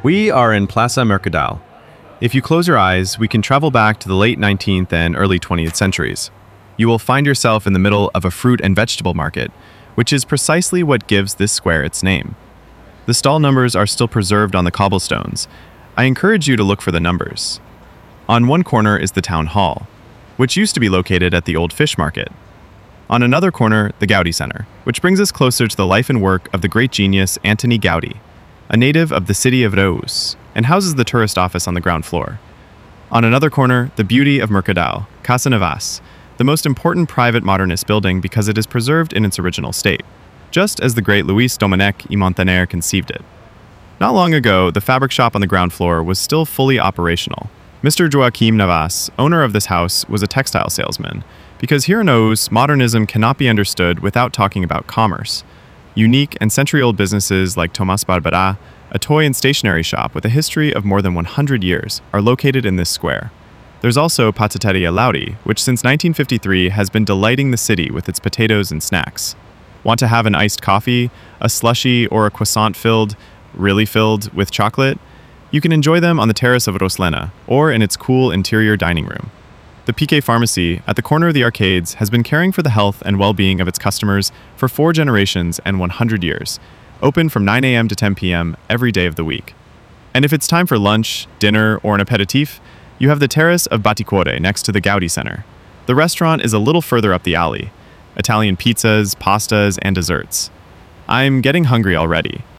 We are in Plaza Mercadal. If you close your eyes, we can travel back to the late 19th and early 20th centuries. You will find yourself in the middle of a fruit and vegetable market, which is precisely what gives this square its name. The stall numbers are still preserved on the cobblestones. I encourage you to look for the numbers. On one corner is the town hall, which used to be located at the old fish market. On another corner, the Gaudi Center, which brings us closer to the life and work of the great genius Antoni Gaudi, a native of the city of Reus, and houses the tourist office on the ground floor. On another corner, the beauty of Mercadal, Casa Navas, the most important private modernist building because it is preserved in its original state, just as the great Luis Domènech y Montaner conceived it. Not long ago, the fabric shop on the ground floor was still fully operational. Mr. Joaquim Navas, owner of this house, was a textile salesman, because here in Reus, modernism cannot be understood without talking about commerce. Unique and century-old businesses like Thomas Barbera, a toy and stationery shop with a history of more than 100 years, are located in this square. There's also Patatteria Laudi, which since 1953 has been delighting the city with its potatoes and snacks. Want to have an iced coffee, a slushie, or a croissant really filled with chocolate? You can enjoy them on the terrace of Roslena, or in its cool interior dining room. The PK Pharmacy, at the corner of the arcades, has been caring for the health and well-being of its customers for 4 generations and 100 years, open from 9 a.m. to 10 p.m. every day of the week. And if it's time for lunch, dinner, or an aperitif, you have the terrace of Batticuore next to the Gaudi Center. The restaurant is a little further up the alley. Italian pizzas, pastas, and desserts. I'm getting hungry already.